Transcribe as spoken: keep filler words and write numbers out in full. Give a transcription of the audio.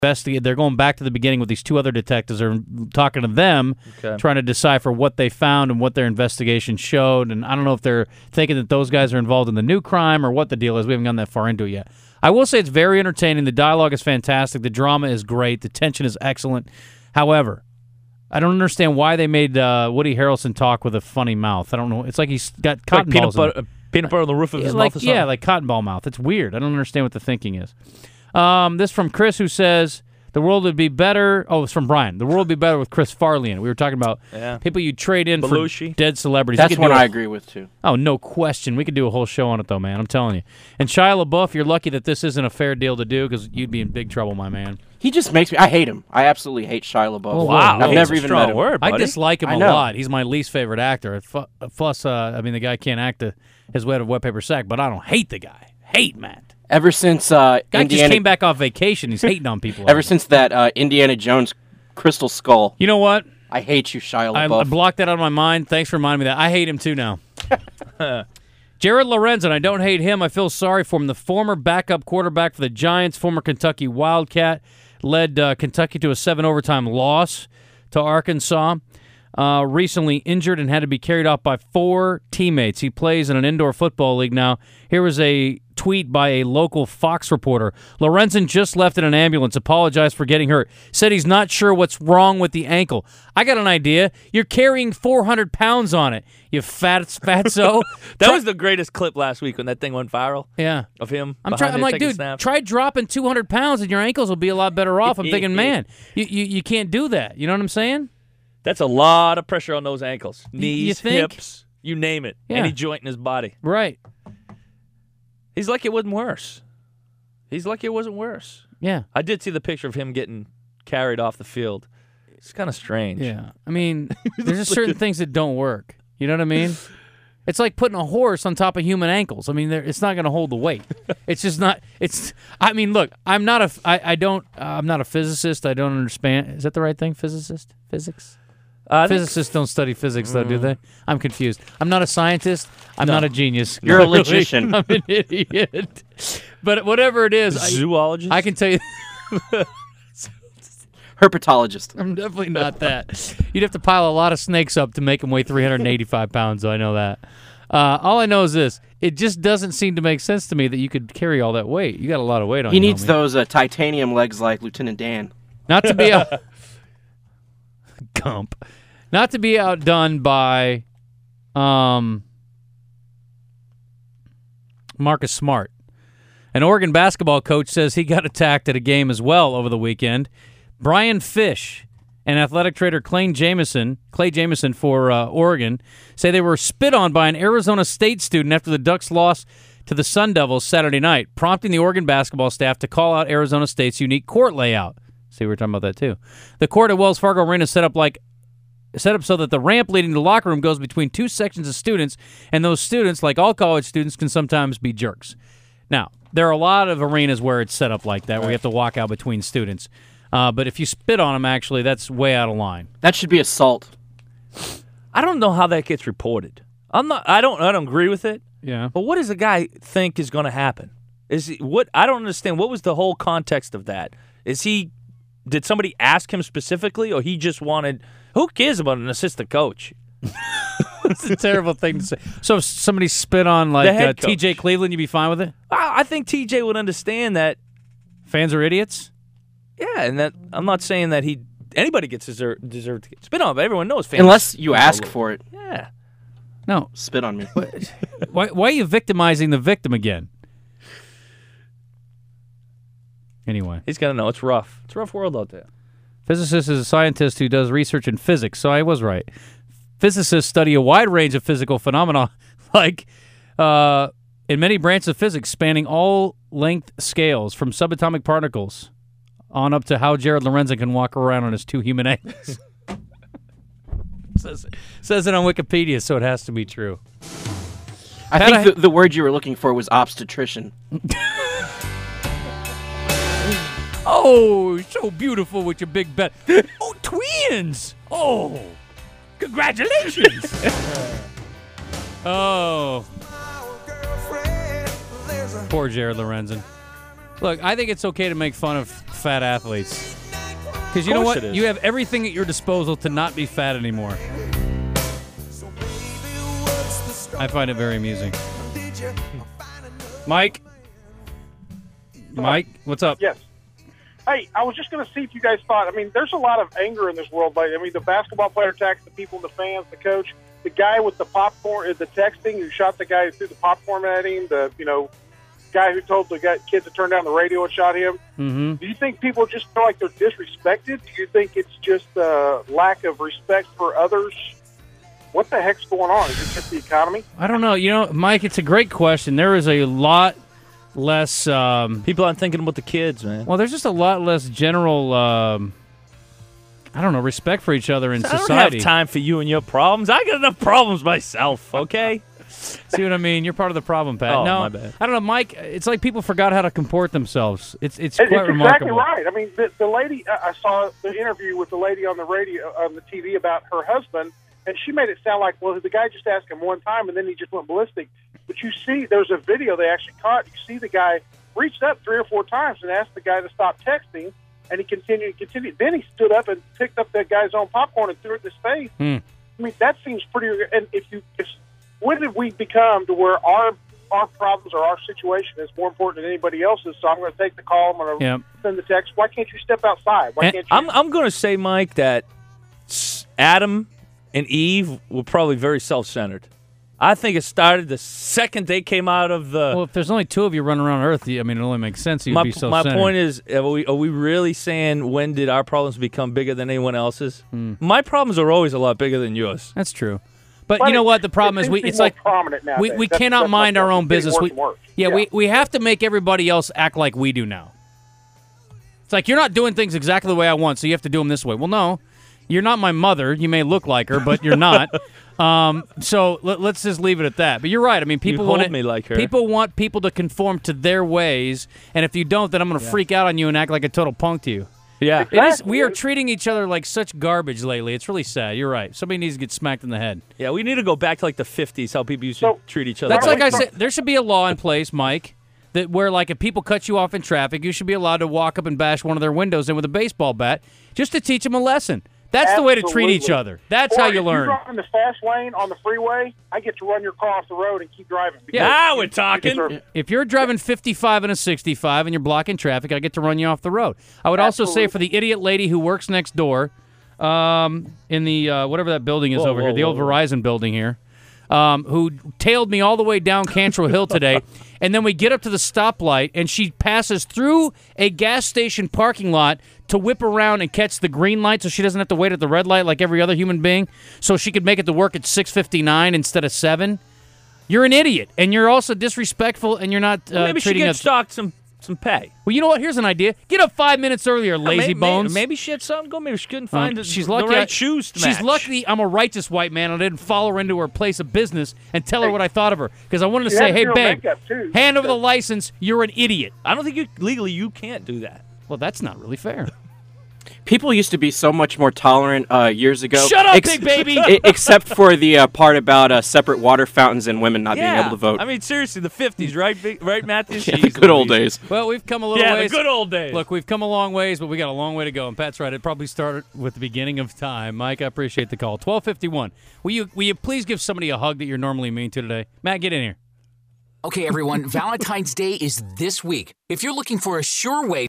investigate. They're going back to the beginning with these two other detectives. They're talking to them, okay. trying to decipher what they found and what their investigation showed. And I don't know if they're thinking that those guys are involved in the new crime or what the deal is. We haven't gone that far into it yet. I will say it's very entertaining. The dialogue is fantastic. The drama is great. The tension is excellent. However, I don't understand why they made uh, Woody Harrelson talk with a funny mouth. I don't know. It's like he's got cotton like balls. Peanut butter, peanut butter on the roof of yeah, his like, mouth or something? Yeah, like cotton ball mouth. It's weird. I don't understand what the thinking is. Um, this from Chris, who says, the world would be better. Oh, it's from Brian. The world would be better with Chris Farley in it. We were talking about yeah. people you trade in Belushi. for dead celebrities. That's one a, I agree with, too. Oh, no question. We could do a whole show on it, though, man. I'm telling you. And Shia LaBeouf, you're lucky that this isn't a fair deal to do because you'd be in big trouble, my man. He just makes me... I hate him. I absolutely hate Shia LaBeouf. Oh, wow. I've Hate's never a even strong met him. word, buddy. I dislike him I a know. lot. He's my least favorite actor. Plus, uh, I mean, the guy can't act a, his way out of wet paper sack, but I don't hate the guy. Hate, Matt. Ever since uh, Guy Indiana... just came back off vacation. He's hating on people. Ever since that uh, Indiana Jones Crystal Skull. You know what? I hate you, Shia I, LaBeouf. I blocked that out of my mind. Thanks for reminding me that. I hate him too now. Jared Lorenzen, I don't hate him. I feel sorry for him. The former backup quarterback for the Giants, former Kentucky Wildcat, led uh, Kentucky to a seven overtime loss to Arkansas. Uh, recently injured and had to be carried off by four teammates. He plays in an indoor football league now. Here was a tweet by a local Fox reporter. Lorenzen just left in an ambulance, apologized for getting hurt, said he's not sure what's wrong with the ankle. I got an idea. You're carrying four hundred pounds on it, you fat fatso. that try, was the greatest clip last week when that thing went viral. Yeah. Of him. I'm, try, I'm like, dude, snaps. try dropping two hundred pounds and your ankles will be a lot better off. I'm thinking, man, you, you, you can't do that. You know what I'm saying? That's a lot of pressure on those ankles. you Knees, think? hips, you name it. Yeah. Any joint in his body. Right. He's like it wasn't worse. He's like it wasn't worse. Yeah. I did see the picture of him getting carried off the field. It's kind of strange. Yeah. I mean, there's just certain things that don't work. You know what I mean? It's like putting a horse on top of human ankles. I mean, it's not going to hold the weight. It's just not. It's. I mean, look. I'm not a. I, I don't. Uh, I'm not a physicist. I don't understand. Is that the right thing? Physicist? Physics? Uh, Physicists don't study physics, though, do they? I'm confused. I'm not a scientist. I'm No. not a genius. You're Not a really. logician. I'm an idiot. But whatever it is, I, zoologist. I can tell you. Herpetologist. I'm definitely not that. You'd have to pile a lot of snakes up to make them weigh three hundred eighty-five pounds, though. I know that. Uh, all I know is this. It just doesn't seem to make sense to me that you could carry all that weight. You got a lot of weight on He you. needs homie. those uh, titanium legs like Lieutenant Dan. Not to be a Gump. Not to be outdone by um, Marcus Smart. An Oregon basketball coach says he got attacked at a game as well over the weekend. Brian Fish and athletic trader Clay Jamison, Clay Jamison for uh, Oregon, say they were spit on by an Arizona State student after the Ducks lost to the Sun Devils Saturday night, prompting the Oregon basketball staff to call out Arizona State's unique court layout. See, we were talking about that too. The court at Wells Fargo Arena is set up like set up so that the ramp leading to the locker room goes between two sections of students, and those students, like all college students, can sometimes be jerks. Now, there are a lot of arenas where it's set up like that, where you have to walk out between students. Uh, but if you spit on them, actually, that's way out of line. That should be assault. I don't know how that gets reported. I'm not. I don't. I don't agree with it. Yeah. But what does the guy think is going to happen? Is he, what? I don't understand. What was the whole context of that? Is he? Did somebody ask him specifically, or he just wanted? Who cares about an assistant coach? It's a terrible thing to say. So if somebody spit on like head uh, T J coach. Cleveland, you'd be fine with it? I, I think T J would understand that. Fans are idiots? Yeah, and that I'm not saying that he anybody gets deserved deserved to get spit on, but everyone knows fans. Unless you ask for it. Yeah. No. Spit on me. Why, why are you victimizing the victim again? Anyway. He's got to know. It's rough. It's a rough world out there. Physicist is a scientist who does research in physics, so I was right. Physicists study a wide range of physical phenomena, like uh, in many branches of physics, spanning all length scales, from subatomic particles on up to how Jared Lorenzen can walk around on his two human ankles. says, says it on Wikipedia, so it has to be true. I Pat, think I- the, the word you were looking for was obstetrician. Oh, so beautiful with your big bet. Oh, twins! Oh, congratulations! oh, poor Jared Lorenzen. Look, I think it's okay to make fun of fat athletes. Because you know course what? it is. You have everything at your disposal to not be fat anymore. I find it very amusing. Mike? Mike, what's up? Yes. Hey, I was just going to see if you guys thought, I mean, there's a lot of anger in this world. Like, I mean, the basketball player attacks the people, the fans, the coach, the guy with the popcorn, the texting who shot the guy who threw the popcorn at him, the, you know, guy who told the guy, kid to turn down the radio and shot him. Mm-hmm. Do you think people just feel like they're disrespected? Do you think it's just a lack of respect for others? What the heck's going on? Is it just the economy? I don't know. You know, Mike, it's a great question. There is a lot less... Um, People aren't thinking about the kids, man. well, there's just a lot less general... Um, I don't know, respect for each other in I don't society. have time for you and your problems. I got enough problems myself, okay? See what I mean? You're part of the problem, Pat. Oh, no, my bad. I don't know, Mike. It's like people forgot how to comport themselves. It's it's It- quite it's remarkable. exactly right. I mean, the, the lady, I I saw the interview with the lady on the radio, on the T V about her husband, and she made it sound like, well, the guy just asked him one time, and then he just went ballistic. But you see, there's a video they actually caught. You see the guy reached up three or four times and asked the guy to stop texting, and he continued and continued. Then he stood up and picked up that guy's own popcorn and threw it in his face. Hmm. I mean, that seems pretty. And if you, if, when did we become to where our our problems or our situation is more important than anybody else's? So I'm going to take the call. I'm going to Yeah. send the text. Why can't you step outside? Why And can't you? I'm I'm going to say, Mike, that s- Adam and Eve were probably very self-centered. I think it started the second they came out of the. Well, if there's only two of you running around Earth, I mean, it only makes sense you'd my, be my self-centered. point is, are we, are we really saying when did our problems become bigger than anyone else's? Hmm. My problems are always a lot bigger than yours. That's true. But, But you know it- what? The problem it is, seems we to be it's more like prominent we nowadays. we That's- cannot that's mind my our point. own It's getting business. worse We, and worse. yeah, we we have to make everybody else act like we do now. It's like you're not doing things exactly the way I want, so you have to do them this way. Well, no, you're not my mother. You may look like her, but you're not. Um, so let, let's just leave it at that. But you're right. I mean, people hold want me like her. People want people to conform to their ways, and if you don't, then I'm going to freak out on you and act like a total punk to you. Yeah. It is. Exactly. We are treating each other like such garbage lately. It's really sad. You're right. Somebody needs to get smacked in the head. Yeah, we need to go back to like the fifties, how people used to So- treat each other. That's Why like don't I we said. There should be a law in place, Mike, that where like if people cut you off in traffic, you should be allowed to walk up and bash one of their windows in with a baseball bat, just to teach them a lesson. That's the way to treat each Absolutely. other. That's Or how you if learn. You're driving the fast lane on the freeway. I get to run your car off the road and keep driving. Yeah. Now we're talking. Because they're- If you're driving fifty-five and a sixty-five and you're blocking traffic, I get to run you off the road. I would also say for the idiot lady who works next door, um, in the uh, whatever that building is Whoa, over whoa, here, the whoa, old whoa. Verizon building here, um, who tailed me all the way down Cantrell Hill today, and then we get up to the stoplight, and she passes through a gas station parking lot to whip around and catch the green light so she doesn't have to wait at the red light like every other human being, so she could make it to work at six fifty-nine instead of seven. You're an idiot, and you're also disrespectful, and you're not uh, Maybe she treating gets us. stocked some some pay. Well, you know what? Here's an idea. Get up five minutes earlier, lazy May- may- bones. Maybe she had something going. Maybe she couldn't Um, find the, she's the lucky. right I- shoes to she's match. lucky I'm a righteous white man and I didn't follow her into her place of business and tell her what I thought of her because I wanted to She say, had "Hey, zero babe, makeup, too. hand over the license. You're an idiot." I don't think you legally you can't do that. Well, that's not really fair. People used to be so much more tolerant uh, years ago. Shut up, big baby! e- except for the uh, part about uh, separate water fountains and women not being able to vote. I mean, seriously, the fifties, right? Big- Right, Matthews? yeah, the Jeez good old Louise. days. Well, we've come a little Yeah, ways. the good old days. Look, we've come a long ways, but we got a long way to go. And Pat's right. It probably started with the beginning of time. Mike, I appreciate the call. twelve fifty-one. Will you will you please give somebody a hug that you're normally mean to today? Matt, get in here. Okay, everyone, Valentine's Day is this week. If you're looking for a sure way